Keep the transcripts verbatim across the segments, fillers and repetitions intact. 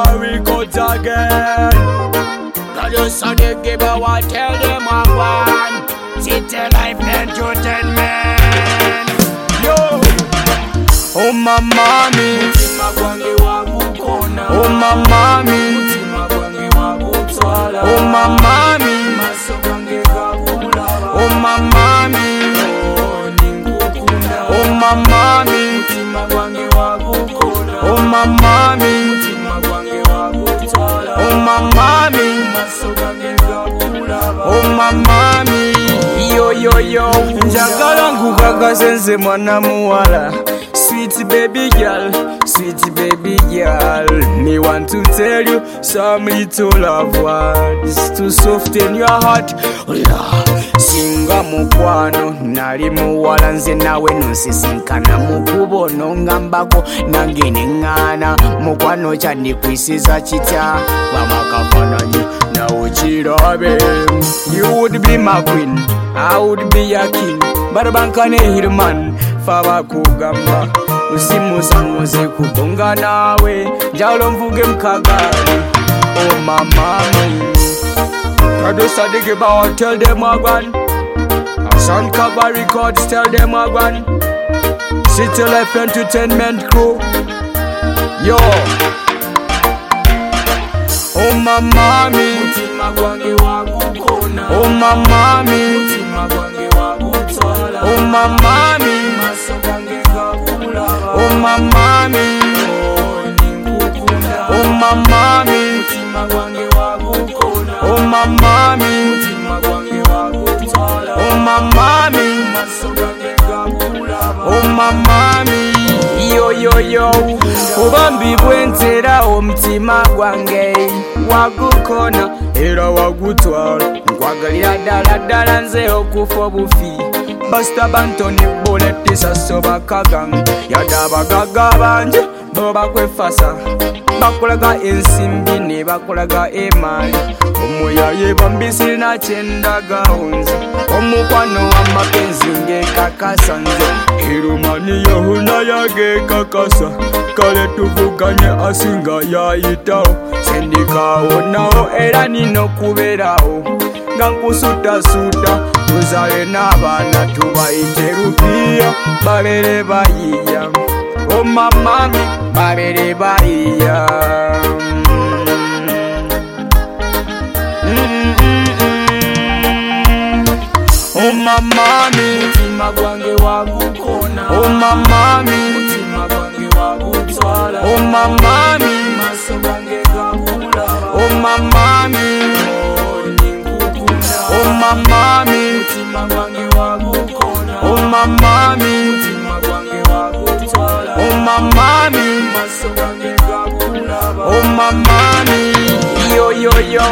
Cabal Records again. Producer they give a what, tell them I want. City Life Entertainment. Yo. Oh my mommy, oh my mommy, oh my mommy, oh my mommy, oh my mommy, oh my mommy, oh my mommy, oh my mommy. Yo yo yo, njagala nkukaka sense mwana muwala. Sweet baby girl, sweet baby girl, me want to tell you some little love words to soften your heart. Singa mukwano, nali muwala nze nawe nonsisinkana mukubono ngambako nange nengana mukwano chandikwisiza kitya wamakafananyi nawe kirabe. You would be my queen, I would be your king, barabankane hirman faba kugamba usimuza muze kubonga nawe njalo mvuge mkagari. Oh my mommy, producer they give out, tell them wagwan. Sound Cabal Records, tell them wagwan. City Life Entertainment crew. Yo. Oh my mommy, oh my mommy, oh my mommy, oh my mommy, oh my mommy, oh my mommy, oh my mommy, oh my mommy. Yo yo yo, ubambi bwentera omutima gwange wagukona era wagutwala nkwagalira ddala ddala nze okufa obufi. Basta Bantoni bullet saso bakaganga yada abagaga bangi bo bakwefasa bakulaga ensimbi ne bakulaga emali omuyaye bambisi na kyendaga onze omukwano w'amapenzi ngekakasa nze irumani yohuna yagekakasa kale tuvuganye asinga yayitawo sendikawo nawo era nino kubeerawo nga nkusutasuta tuzale n'abaana tubayite rupiya babere bayiya. Oh my mommy, babere bayiya. Oh my mommy, oh my mommy, oh my mommy, oh my mommy, oh my mommy, oh my mommy, oh my mommy, oh my mommy. Yo yo yo.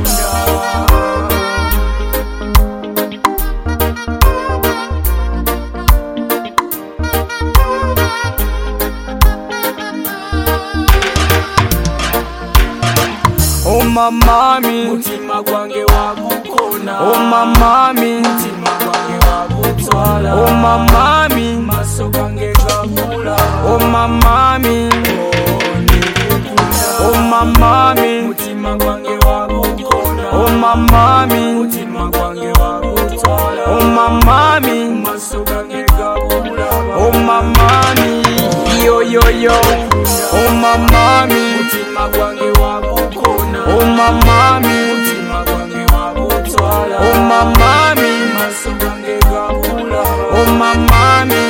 Oh my mommy, mutima gwange wagukona. Oh my mommy, mutima gwange wagutwala. Oh my mommy, maso gange gakula. Oh my mommy, oh my mommy, mutima gwange wagukona. Oh my mommy, mutima gwange wagutwala. Oh my mommy, maso gange gakula. Oh my mommy, yo yo yo. Oh my mommy, mutima gwange wagukona. Oh my mommy, mutima gwange wagutwala. Oh my mommy, maso gange gakula. Oh my mommy,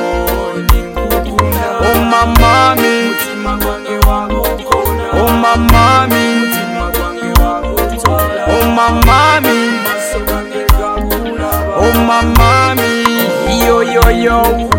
oh my mommy, mutima gwange wagukona. Oh my mommy, mutima gwange wagutwala. Oh my mommy, maso gange gakula. Oh my mommy, yo yo yo.